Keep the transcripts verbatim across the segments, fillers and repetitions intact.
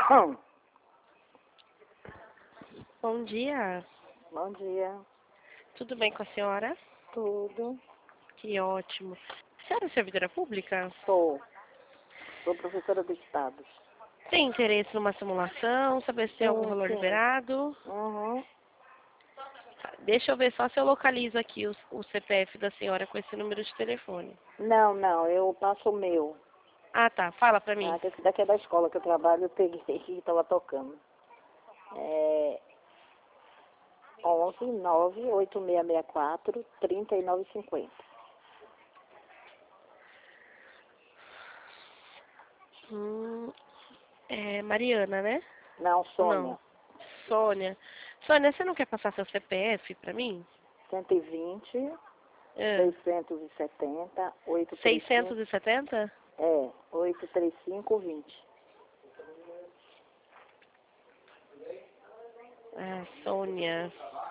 Bom dia. Bom dia. Tudo bem com a senhora? Tudo. Que ótimo. A senhora é servidora pública? Sou. Sou professora do Estado. Tem interesse numa simulação? Saber se tem algum Sim, valor sim. liberado? Uhum. Tá, deixa eu ver só se eu localizo aqui o, o C P F da senhora com esse número de telefone. Não, não, eu passo o meu. Ah, tá. Fala pra mim. Ah, que esse daqui é da escola que eu trabalho, eu peguei e estava tocando. É onze nove oito seis seis quatro três nove cinco zero. Hum, é Mariana, né? Não, Ou Sônia. não? Sônia. Sônia, você não quer passar seu C P F pra mim? cento e vinte, Ah, seiscentos e setenta, oitocentos e trinta e cinco. seiscentos e setenta? É, oitocentos e trinta e cinco, vinte. Ah, Sônia.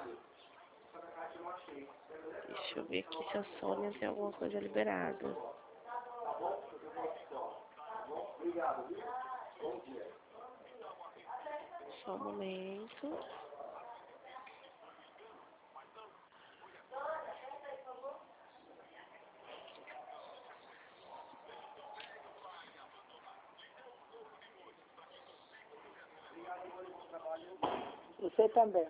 Deixa eu ver aqui se a Sônia tem alguma coisa liberada. Só um momento. Você também.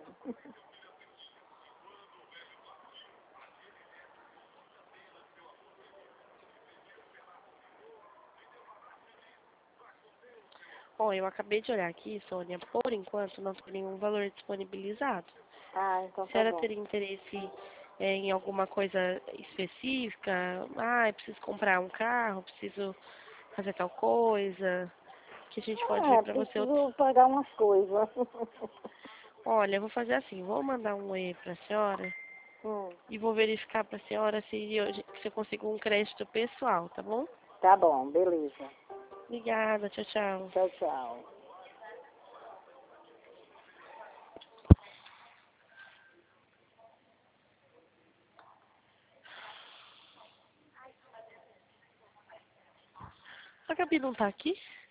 Ó, eu acabei de olhar aqui, Sônia. Por enquanto, não tem nenhum valor disponibilizado. Ah, então A tá senhora bom. teria interesse é, em alguma coisa específica? Ah, eu preciso comprar um carro, preciso fazer tal coisa. Que a gente pode ver É, pra você. outro- preciso pagar umas coisas. Olha, eu vou fazer assim. Vou mandar um e pra senhora Hum, e vou verificar pra senhora se eu, se eu consigo um crédito pessoal, tá bom? tá bom, beleza. Obrigada. Tchau, tchau. Tchau, tchau. A Gabi não tá aqui?